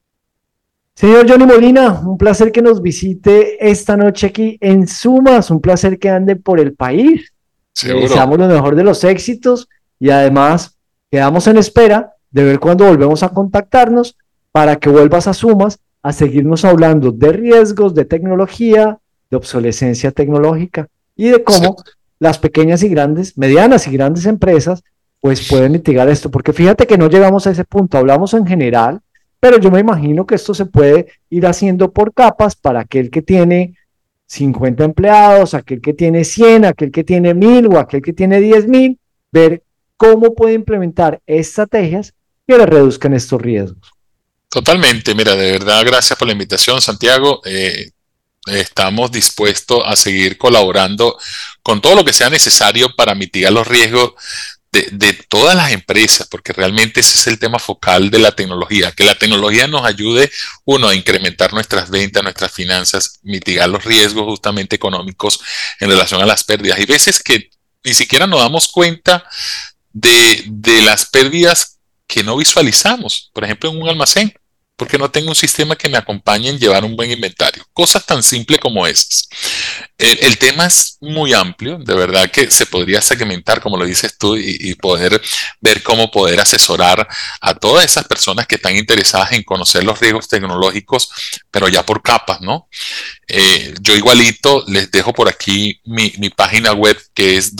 Señor Johnny Molina, un placer que nos visite esta noche aquí en Sumas, un placer que ande por el país. Seguro. Deseamos lo mejor de los éxitos y además quedamos en espera de ver cuándo volvemos a contactarnos para que vuelvas a Sumas a seguirnos hablando de riesgos, de tecnología, de obsolescencia tecnológica y de cómo las pequeñas y grandes, medianas y grandes empresas pues pueden mitigar esto, porque fíjate que no llegamos a ese punto, hablamos en general, pero yo me imagino que esto se puede ir haciendo por capas para aquel que tiene 50 empleados, aquel que tiene 100, aquel que tiene 1000 o aquel que tiene 10,000, ver cómo puede implementar estrategias que le reduzcan estos riesgos. Totalmente, mira, de verdad, gracias por la invitación, Santiago. Estamos dispuestos a seguir colaborando con todo lo que sea necesario para mitigar los riesgos de todas las empresas, porque realmente ese es el tema focal de la tecnología, que la tecnología nos ayude, uno, a incrementar nuestras ventas, nuestras finanzas, mitigar los riesgos justamente económicos en relación a las pérdidas. Hay veces que ni siquiera nos damos cuenta de las pérdidas que no visualizamos, por ejemplo, en un almacén, porque no tengo un sistema que me acompañe en llevar un buen inventario. Cosas tan simples como esas. El tema es muy amplio, de verdad que se podría segmentar, como lo dices tú, y poder ver cómo poder asesorar a todas esas personas que están interesadas en conocer los riesgos tecnológicos, pero ya por capas, ¿no? Yo igualito les dejo por aquí mi página web, que es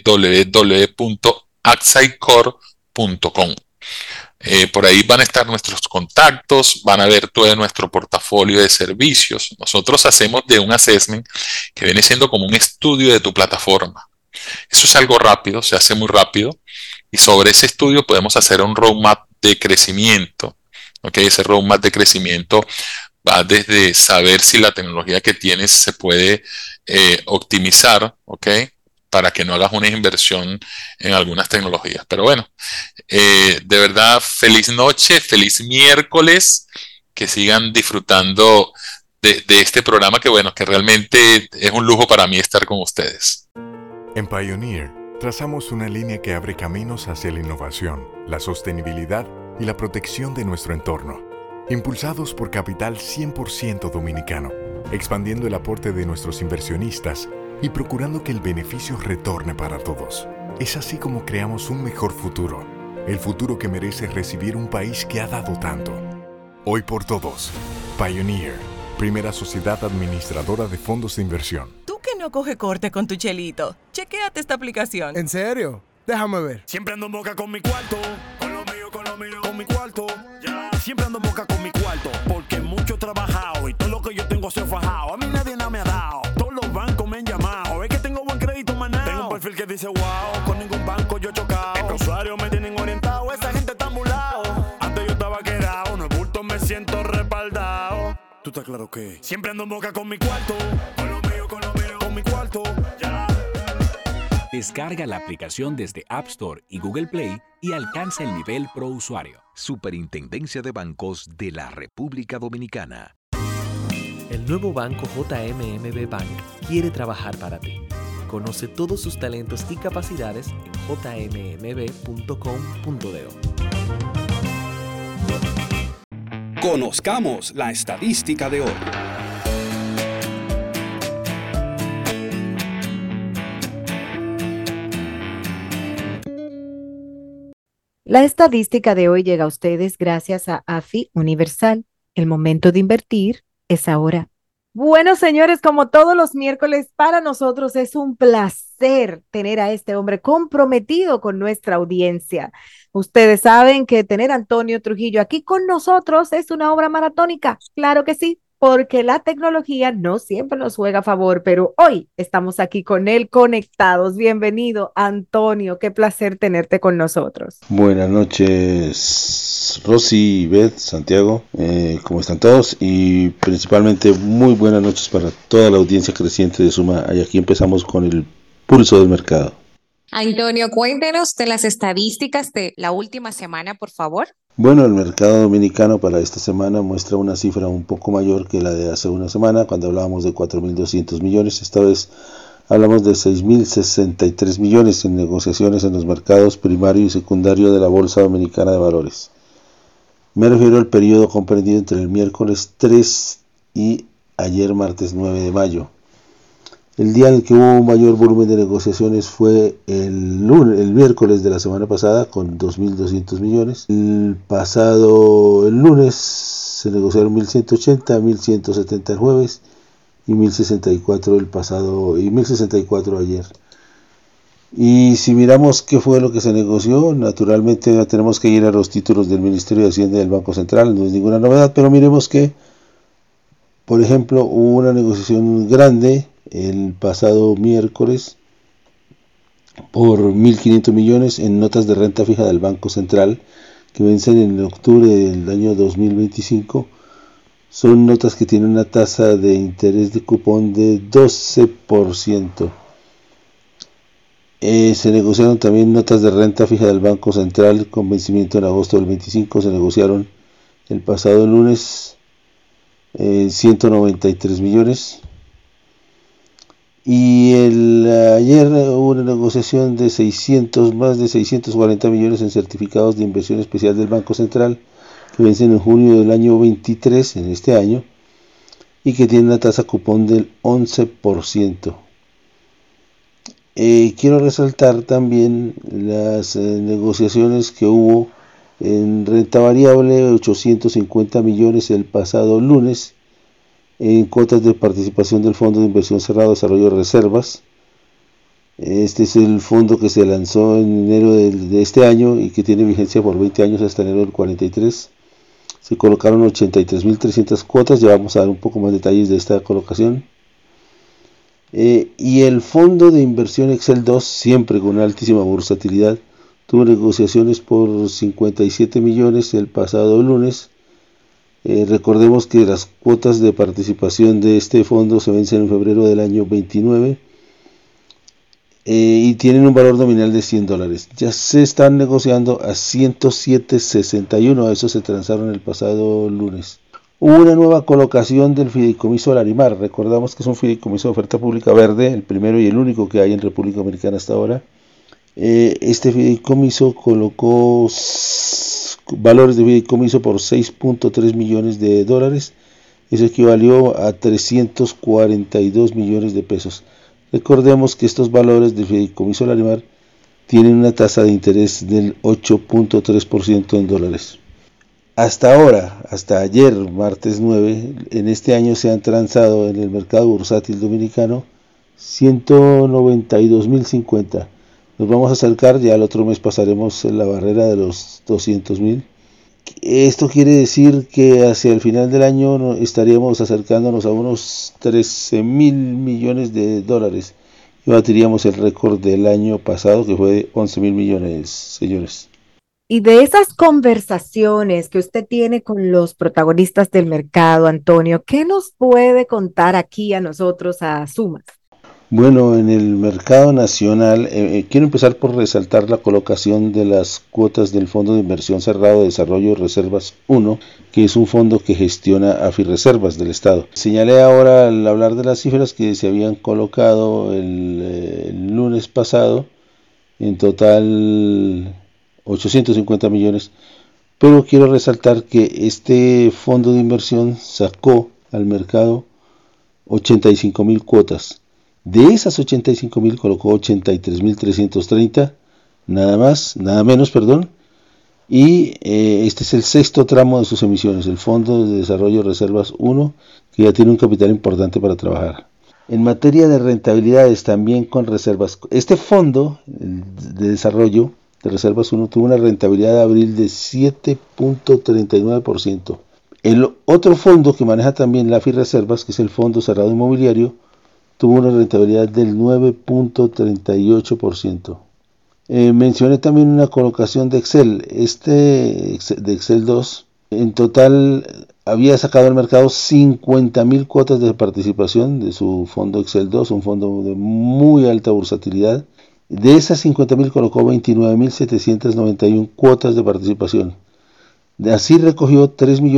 www.axaicore.com. Por ahí van a estar nuestros contactos, van a ver todo nuestro portafolio de servicios. Nosotros hacemos de un assessment que viene siendo como un estudio de tu plataforma. Eso es algo rápido, se hace muy rápido, y sobre ese estudio podemos hacer un roadmap de crecimiento. ¿Okay? Ese roadmap de crecimiento va desde saber si la tecnología que tienes se puede optimizar, ¿ok? Para que no hagas una inversión en algunas tecnologías. Pero bueno, de verdad, feliz noche, feliz miércoles, que sigan disfrutando de este programa que bueno, que realmente es un lujo para mí estar con ustedes. En Pioneer, trazamos una línea que abre caminos hacia la innovación, la sostenibilidad y la protección de nuestro entorno. Impulsados por capital 100% dominicano, expandiendo el aporte de nuestros inversionistas y procurando que el beneficio retorne para todos. Es así como creamos un mejor futuro, el futuro que merece recibir un país que ha dado tanto. Hoy por todos, Pioneer, primera sociedad administradora de fondos de inversión. Tú que no coge corte con tu chelito, chequéate esta aplicación. ¿En serio? Déjame ver. Siempre ando en boca con mi cuarto, con lo mío, con mi cuarto. Yeah. Siempre ando en boca con mi cuarto, porque mucho he trabajado y todo lo que yo tengo se ha fajado. A mí nadie nada me ha dado, todos los bancos me han llamado. Es que tengo buen crédito, maná. Tengo un perfil que dice wow, con ningún banco yo he chocado. Los usuarios me tienen orientado. siento respaldado. Tú estás claro que siempre ando en boca con mi cuarto. Con lo mío, con mi cuarto. Ya. Descarga la aplicación desde App Store y Google Play y alcanza el nivel Pro Usuario. Superintendencia de Bancos de la República Dominicana. El nuevo banco JMMB Bank quiere trabajar para ti. Conoce todos sus talentos y capacidades en jmmb.com.do. Conozcamos la estadística de hoy. La estadística de hoy llega a ustedes gracias a AFI Universal. El momento de invertir es ahora. Bueno, señores, como todos los miércoles, para nosotros es un placer tener a este hombre comprometido con nuestra audiencia. Ustedes saben que tener a Antonio Trujillo aquí con nosotros es una obra maratónica. Claro que sí, porque la tecnología no siempre nos juega a favor, pero hoy estamos aquí con él conectados. Bienvenido, Antonio. Qué placer tenerte con nosotros. Buenas noches, Rosy, Beth, Santiago. ¿Cómo están todos? Y principalmente muy buenas noches para toda la audiencia creciente de Suma. Y aquí empezamos con el pulso del mercado. Antonio, cuéntenos de las estadísticas de la última semana, por favor. Bueno, el mercado dominicano para esta semana muestra una cifra un poco mayor que la de hace una semana, cuando hablábamos de 4.200 millones. Esta vez hablamos de 6.063 millones en negociaciones en los mercados primario y secundario de la Bolsa Dominicana de Valores. Me refiero al periodo comprendido entre el miércoles 3 y ayer martes 9 de mayo. El día en el que hubo un mayor volumen de negociaciones fue el miércoles de la semana pasada con 2.200 millones. El lunes se negociaron 1.180, 1.170 el jueves y 1.064 el pasado y 1.064 ayer. Y si miramos qué fue lo que se negoció, naturalmente tenemos que ir a los títulos del Ministerio de Hacienda y del Banco Central, no es ninguna novedad, pero miremos que, por ejemplo, hubo una negociación grande el pasado miércoles por 1.500 millones en notas de renta fija del Banco Central que vencen en octubre del año 2025. Son notas que tienen una tasa de interés de cupón de 12%. Se negociaron también notas de renta fija del Banco Central con vencimiento en agosto del 25. Se negociaron el pasado lunes 193 millones. Y ayer hubo una negociación de más de 640 millones en certificados de inversión especial del Banco Central que vencen en junio del año 23, en este año, y que tienen una tasa cupón del 11%. Quiero resaltar también las negociaciones que hubo en renta variable, 850 millones el pasado lunes, en cuotas de participación del Fondo de Inversión Cerrado Desarrollo de Reservas. Este es el fondo que se lanzó en enero de este año y que tiene vigencia por 20 años hasta enero del 43. Se colocaron 83.300 cuotas, ya vamos a dar un poco más detalles de esta colocación. Y el Fondo de Inversión Excel 2, siempre con una altísima versatilidad, tuvo negociaciones por 57 millones el pasado lunes. Recordemos que las cuotas de participación de este fondo se vencen en febrero del año 29 y tienen un valor nominal de $100. Ya se están negociando a 107.61, a eso se transaron el pasado lunes. Hubo una nueva colocación del fideicomiso Larimar. Recordamos que es un fideicomiso de oferta pública verde, el primero y el único que hay en República Dominicana hasta ahora. Este fideicomiso colocó valores de fideicomiso por 6.3 millones de dólares. Eso equivalió a 342 millones de pesos. Recordemos que estos valores del fideicomiso Larimar tienen una tasa de interés del 8.3% en dólares. Hasta ahora, hasta ayer, martes 9, en este año se han transado en el mercado bursátil dominicano 192.050. Nos vamos a acercar, ya el otro mes pasaremos la barrera de los 200.000. Esto quiere decir que hacia el final del año estaríamos acercándonos a unos 13.000 millones de dólares y batiríamos el récord del año pasado, que fue de 11.000 millones, señores. Y de esas conversaciones que usted tiene con los protagonistas del mercado, Antonio, ¿qué nos puede contar aquí a nosotros, a Sumas? Bueno, en el mercado nacional, quiero empezar por resaltar la colocación de las cuotas del Fondo de Inversión Cerrado de Desarrollo Reservas 1, que es un fondo que gestiona Afirreservas del Estado. Señalé ahora al hablar de las cifras que se habían colocado el lunes pasado, en total 850 millones, pero quiero resaltar que este fondo de inversión sacó al mercado 85.000 cuotas. De esas 85.000 colocó 83.330, nada más, nada menos, perdón, y este es el sexto tramo de sus emisiones, el Fondo de Desarrollo Reservas 1, que ya tiene un capital importante para trabajar. En materia de rentabilidades, también con reservas, este fondo de desarrollo de Reservas 1 tuvo una rentabilidad de abril de 7.39%. El otro fondo que maneja también la Afirreservas, que es el Fondo Cerrado Inmobiliario, tuvo una rentabilidad del 9.38%. Mencioné también una colocación de Excel, de Excel 2, en total había sacado al mercado 50.000 cuotas de participación de su fondo Excel 2, un fondo de muy alta bursatilidad. De esas 50.000 colocó 29.791 cuotas de participación. Así recogió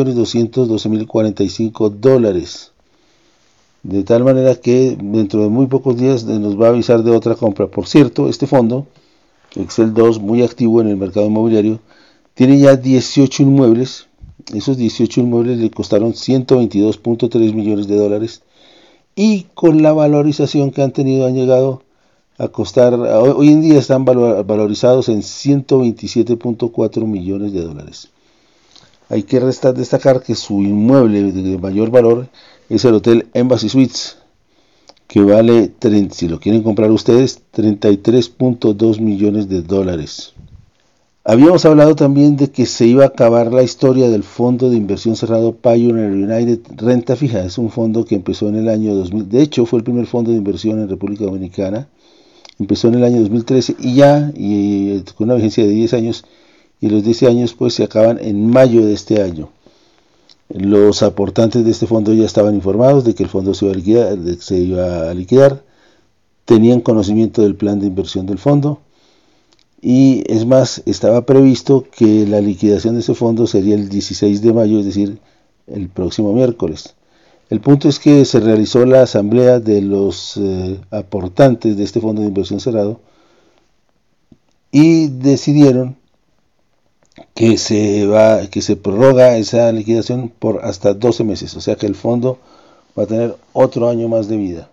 $3.212.045. De tal manera que dentro de muy pocos días nos va a avisar de otra compra. Por cierto, este fondo, Excel 2, muy activo en el mercado inmobiliario, tiene ya 18 inmuebles. Esos 18 inmuebles le costaron $122.3 millones y con la valorización que han tenido han llegado a costar, hoy en día están valorizados en $127.4 millones. Hay que destacar que su inmueble de mayor valor es el Hotel Embassy Suites, que vale, si lo quieren comprar ustedes, $33.2 millones. Habíamos hablado también de que se iba a acabar la historia del fondo de inversión cerrado Pioneer United Renta Fija. Es un fondo que empezó en el año 2000, de hecho fue el primer fondo de inversión en República Dominicana, empezó en el año 2013 y con una vigencia de 10 años, y los 10 años pues se acaban en mayo de este año. Los aportantes de este fondo ya estaban informados de que el fondo se iba a liquidar, tenían conocimiento del plan de inversión del fondo, y es más, estaba previsto que la liquidación de ese fondo sería el 16 de mayo, es decir, el próximo miércoles. El punto es que se realizó la asamblea de los aportantes de este fondo de inversión cerrado y decidieron que se prorroga esa liquidación por hasta 12 meses, o sea que el fondo va a tener otro año más de vida.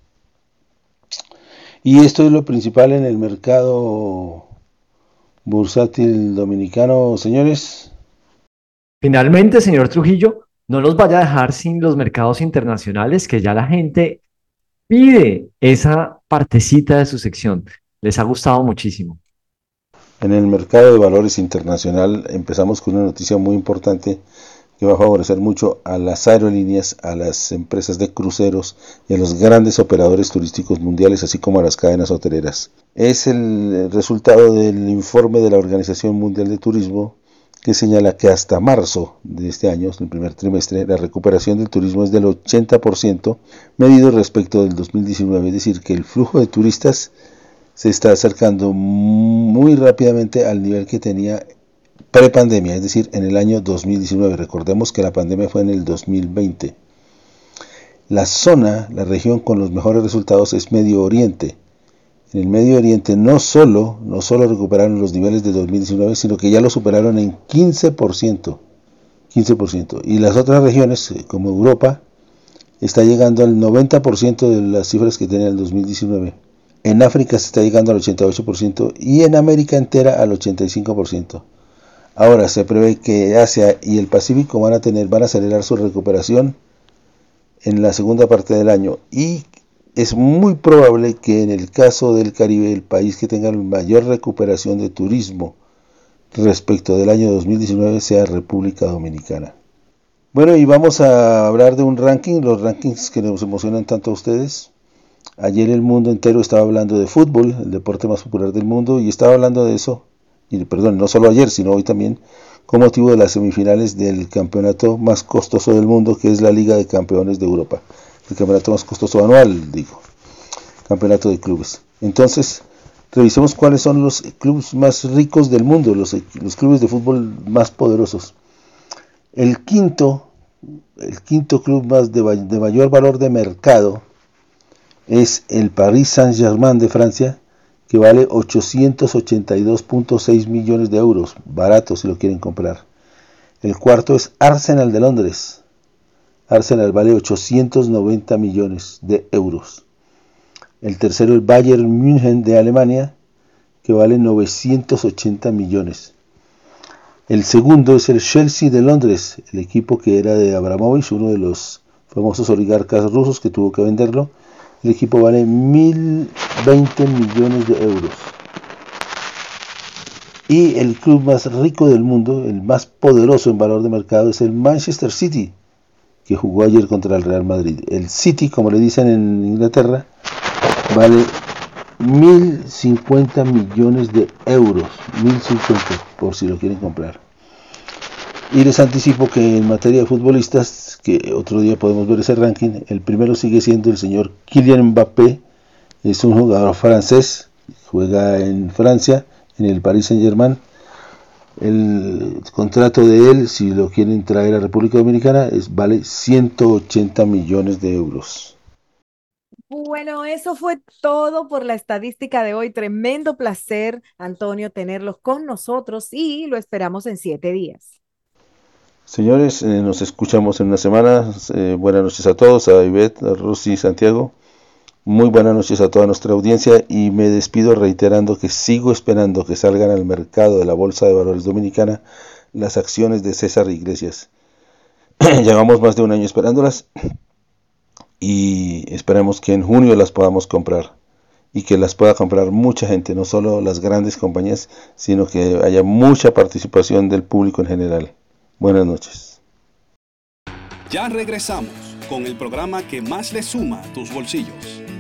Y esto es lo principal en el mercado bursátil dominicano, señores. Finalmente, señor Trujillo, no nos vaya a dejar sin los mercados internacionales, que ya la gente pide esa partecita de su sección. Les ha gustado muchísimo. En el mercado de valores internacional empezamos con una noticia muy importante que va a favorecer mucho a las aerolíneas, a las empresas de cruceros y a los grandes operadores turísticos mundiales, así como a las cadenas hoteleras. Es el resultado del informe de la Organización Mundial de Turismo, que señala que hasta marzo de este año, el primer trimestre, la recuperación del turismo es del 80% medido respecto del 2019, es decir, que el flujo de turistas se está acercando muy rápidamente al nivel que tenía prepandemia, es decir, en el año 2019. Recordemos que la pandemia fue en el 2020. La región con los mejores resultados es Medio Oriente. En el Medio Oriente no solo recuperaron los niveles de 2019, sino que ya lo superaron en 15%. Y las otras regiones, como Europa, está llegando al 90% de las cifras que tenía en el 2019. En África se está llegando al 88% y en América entera al 85%. Ahora se prevé que Asia y el Pacífico van a acelerar su recuperación en la segunda parte del año, y es muy probable que en el caso del Caribe, el país que tenga la mayor recuperación de turismo respecto del año 2019 sea República Dominicana. Bueno, y vamos a hablar de un ranking, los rankings que nos emocionan tanto a ustedes. Ayer el mundo entero estaba hablando de fútbol, el deporte más popular del mundo, y estaba hablando de eso y perdón, no solo ayer, sino hoy también, con motivo de las semifinales del campeonato más costoso del mundo, que es la Liga de Campeones de Europa. El campeonato más costoso anual, digo, campeonato de clubes. Entonces, revisemos cuáles son los clubes más ricos del mundo, los clubes de fútbol más poderosos. El quinto club más de mayor valor de mercado es el Paris Saint-Germain de Francia, que vale 882.6 millones de euros, barato si lo quieren comprar. El cuarto es Arsenal de Londres. Arsenal vale 890 millones de euros. El tercero, el Bayern München de Alemania, que vale 980 millones. El segundo es el Chelsea de Londres, el equipo que era de Abramovich, uno de los famosos oligarcas rusos que tuvo que venderlo. El equipo vale 1.020 millones de euros. Y el club más rico del mundo, el más poderoso en valor de mercado, es el Manchester City, que jugó ayer contra el Real Madrid. El City, como le dicen en Inglaterra, vale 1.050 millones de euros. 1.050, por si lo quieren comprar. Y les anticipo que en materia de futbolistas, que otro día podemos ver ese ranking, el primero sigue siendo el señor Kylian Mbappé. Es un jugador francés, juega en Francia, en el Paris Saint-Germain. El contrato de él, si lo quieren traer a República Dominicana, vale 180 millones de euros. Bueno, eso fue todo por la estadística de hoy. Tremendo placer, Antonio, tenerlos con nosotros y lo esperamos en 7 días. Señores, nos escuchamos en una semana. Buenas noches a todos, a Ivette, a Rosy, Santiago. Muy buenas noches a toda nuestra audiencia y me despido reiterando que sigo esperando que salgan al mercado de la Bolsa de Valores Dominicana las acciones de César Iglesias. Llevamos más de un año esperándolas y esperemos que en junio las podamos comprar y que las pueda comprar mucha gente, no solo las grandes compañías, sino que haya mucha participación del público en general. Buenas noches. Ya regresamos con el programa que más le suma a tus bolsillos.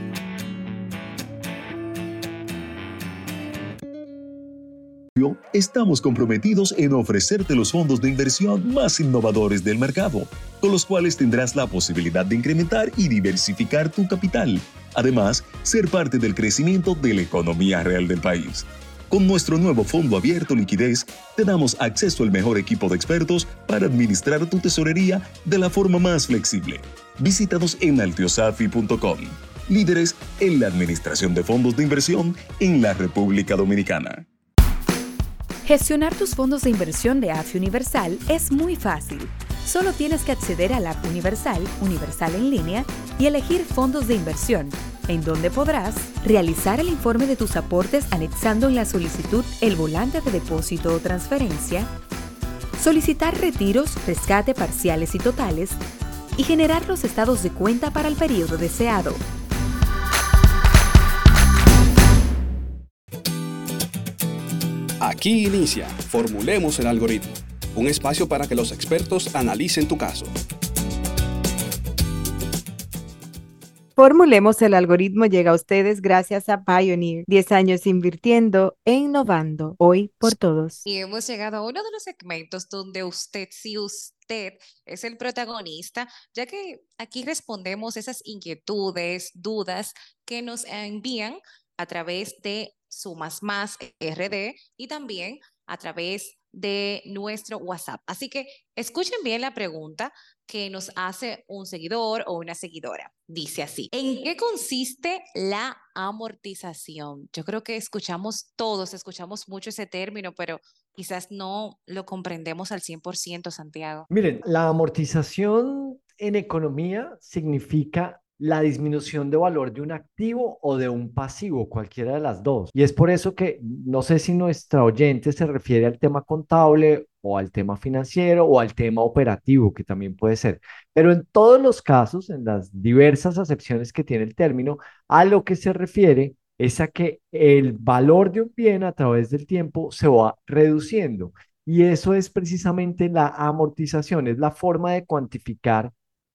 Estamos comprometidos en ofrecerte los fondos de inversión más innovadores del mercado, con los cuales tendrás la posibilidad de incrementar y diversificar tu capital. Además, ser parte del crecimiento de la economía real del país. Con nuestro nuevo fondo abierto Liquidez, te damos acceso al mejor equipo de expertos para administrar tu tesorería de la forma más flexible. Visítanos en altiosafi.com. Líderes en la administración de fondos de inversión en la República Dominicana. Gestionar tus fondos de inversión de AFI Universal es muy fácil. Solo tienes que acceder a la app Universal, Universal en línea, y elegir fondos de inversión, en donde podrás realizar el informe de tus aportes anexando en la solicitud el volante de depósito o transferencia, solicitar retiros, rescate parciales y totales, y generar los estados de cuenta para el periodo deseado. Aquí inicia Formulemos el Algoritmo, un espacio para que los expertos analicen tu caso. Formulemos el Algoritmo llega a ustedes gracias a Pioneer. 10 años invirtiendo e innovando, hoy por todos. Y hemos llegado a uno de los segmentos donde usted es el protagonista, ya que aquí respondemos esas inquietudes, dudas que nos envían a través de Sumas Más RD y también a través de nuestro WhatsApp. Así que escuchen bien la pregunta que nos hace un seguidor o una seguidora. Dice así: ¿en qué consiste la amortización? Yo creo que escuchamos mucho ese término, pero quizás no lo comprendemos al 100%, Santiago. Miren, la amortización en economía significa la disminución de valor de un activo o de un pasivo, cualquiera de las dos. Y es por eso que no sé si nuestra oyente se refiere al tema contable o al tema financiero o al tema operativo, que también puede ser. Pero en todos los casos, en las diversas acepciones que tiene el término, a lo que se refiere es a que el valor de un bien a través del tiempo se va reduciendo. Y eso es precisamente la amortización, es la forma de cuantificar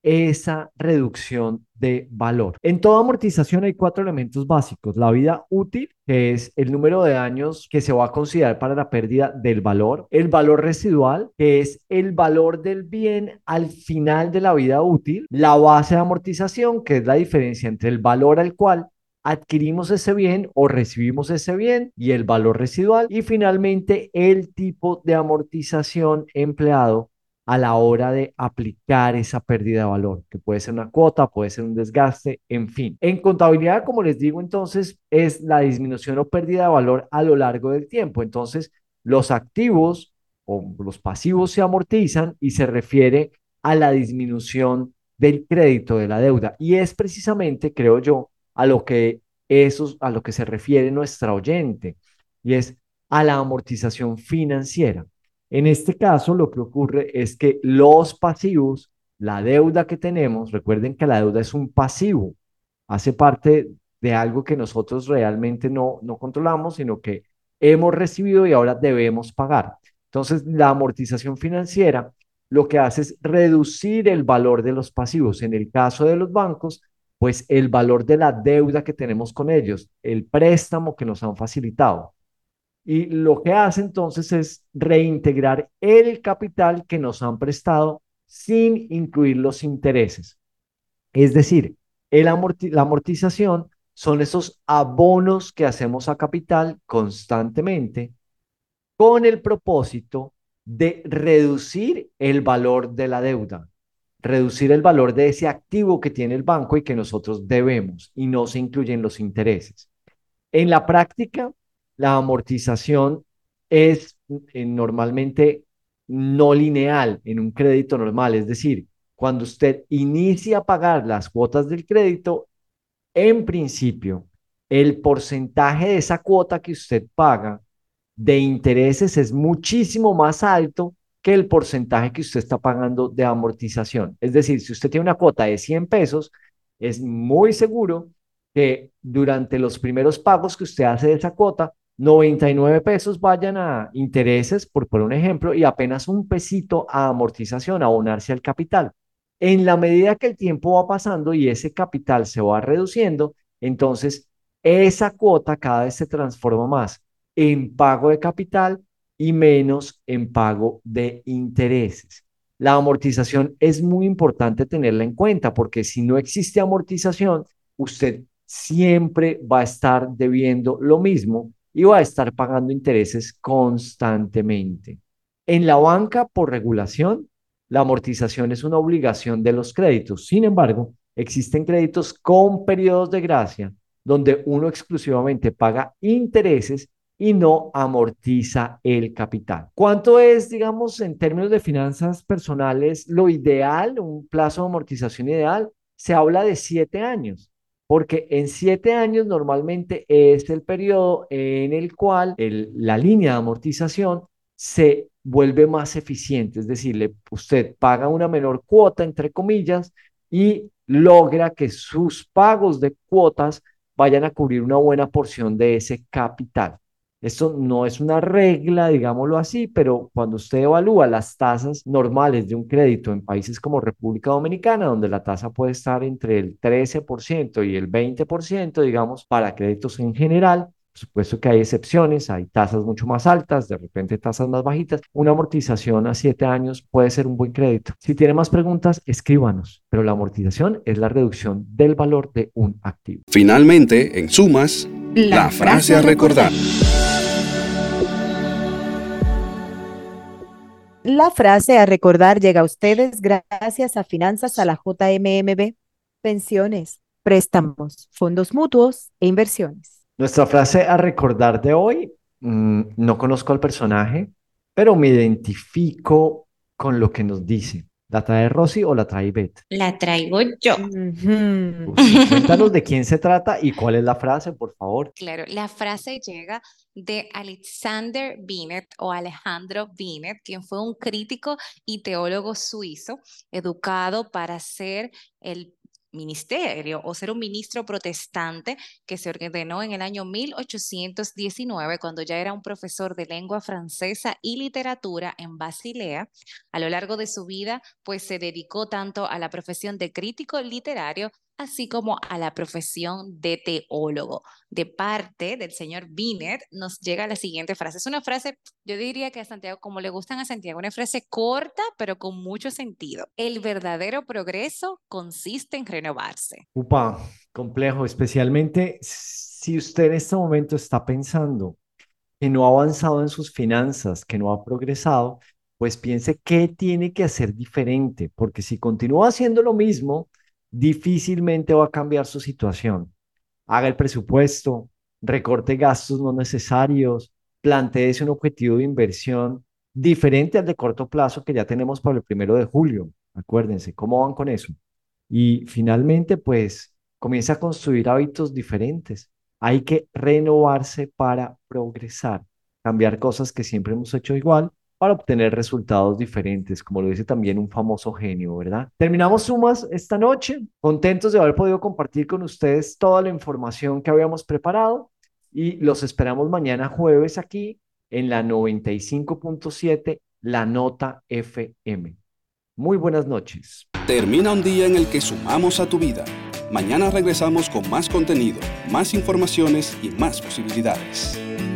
esa reducción de valor. En toda amortización hay 4 elementos básicos: la vida útil, que es el número de años que se va a considerar para la pérdida del valor; el valor residual, que es el valor del bien al final de la vida útil; la base de amortización, que es la diferencia entre el valor al cual adquirimos ese bien o recibimos ese bien, y el valor residual; y finalmente el tipo de amortización empleado a la hora de aplicar esa pérdida de valor, que puede ser una cuota, puede ser un desgaste, en fin. En contabilidad, como les digo, entonces es la disminución o pérdida de valor a lo largo del tiempo. Entonces, los activos o los pasivos se amortizan y se refiere a la disminución del crédito de la deuda. Y es precisamente, creo yo, a lo que se refiere nuestra oyente, y es a la amortización financiera. En este caso, lo que ocurre es que los pasivos, la deuda que tenemos, recuerden que la deuda es un pasivo, hace parte de algo que nosotros realmente no controlamos, sino que hemos recibido y ahora debemos pagar. Entonces, la amortización financiera lo que hace es reducir el valor de los pasivos. En el caso de los bancos, pues el valor de la deuda que tenemos con ellos, el préstamo que nos han facilitado. Y lo que hace entonces es reintegrar el capital que nos han prestado sin incluir los intereses. Es decir, la amortización son esos abonos que hacemos a capital constantemente con el propósito de reducir el valor de la deuda, reducir el valor de ese activo que tiene el banco y que nosotros debemos, y no se incluyen los intereses. En la práctica, la amortización es normalmente no lineal en un crédito normal. Es decir, cuando usted inicia a pagar las cuotas del crédito, en principio, el porcentaje de esa cuota que usted paga de intereses es muchísimo más alto que el porcentaje que usted está pagando de amortización. Es decir, si usted tiene una cuota de 100 pesos, es muy seguro que durante los primeros pagos que usted hace de esa cuota, 99 pesos vayan a intereses, por poner un ejemplo, y apenas un pesito a amortización, a abonarse al capital. En la medida que el tiempo va pasando y ese capital se va reduciendo, entonces esa cuota cada vez se transforma más en pago de capital y menos en pago de intereses. La amortización es muy importante tenerla en cuenta, porque si no existe amortización, usted siempre va a estar debiendo lo mismo y va a estar pagando intereses constantemente. En la banca, por regulación, la amortización es una obligación de los créditos. Sin embargo, existen créditos con periodos de gracia donde uno exclusivamente paga intereses y no amortiza el capital. ¿Cuánto es, digamos, en términos de finanzas personales, lo ideal, un plazo de amortización ideal? Se habla de 7 años, porque en 7 años normalmente es el periodo en el cual la línea de amortización se vuelve más eficiente. Es decir, usted paga una menor cuota, entre comillas, y logra que sus pagos de cuotas vayan a cubrir una buena porción de ese capital. Esto no es una regla, digámoslo así, pero cuando usted evalúa las tasas normales de un crédito en países como República Dominicana, donde la tasa puede estar entre el 13% y el 20%, digamos, para créditos en general, por supuesto que hay excepciones, hay tasas mucho más altas, de repente tasas más bajitas. Una amortización a 7 años puede ser un buen crédito. Si tiene más preguntas, escríbanos, pero la amortización es la reducción del valor de un activo. Finalmente, en sumas, la frase a recordar. La frase a recordar llega a ustedes gracias a Finanzas a la JMMB, pensiones, préstamos, fondos mutuos e inversiones. Nuestra frase a recordar de hoy, no conozco al personaje, pero me identifico con lo que nos dice. ¿La trae Rosy o la trae Beth? La traigo yo. Cuéntanos de quién se trata y cuál es la frase, por favor. Claro, la frase llega de Alexander Binet o Alejandro Binet, quien fue un crítico y teólogo suizo, educado para ser el ministerio o ser un ministro protestante que se ordenó en el año 1819 cuando ya era un profesor de lengua francesa y literatura en Basilea. A lo largo de su vida, pues se dedicó tanto a la profesión de crítico literario así como a la profesión de teólogo. De parte del señor Binet nos llega la siguiente frase. Es una frase, yo diría que a Santiago, como le gustan a Santiago, una frase corta pero con mucho sentido. El verdadero progreso consiste en renovarse. Upa, complejo, especialmente si usted en este momento está pensando que no ha avanzado en sus finanzas, que no ha progresado, pues piense qué tiene que hacer diferente, porque si continúa haciendo lo mismo, difícilmente va a cambiar su situación. Haga el presupuesto, recorte gastos no necesarios, plantéese un objetivo de inversión diferente al de corto plazo que ya tenemos para el 1 de julio. Acuérdense, ¿cómo van con eso? Y finalmente, pues, comienza a construir hábitos diferentes. Hay que renovarse para progresar, cambiar cosas que siempre hemos hecho igual para obtener resultados diferentes, como lo dice también un famoso genio, ¿verdad? Terminamos sumas esta noche, contentos de haber podido compartir con ustedes toda la información que habíamos preparado y los esperamos mañana jueves aquí en la 95.7, La Nota FM. Muy buenas noches. Termina un día en el que sumamos a tu vida. Mañana regresamos con más contenido, más informaciones y más posibilidades.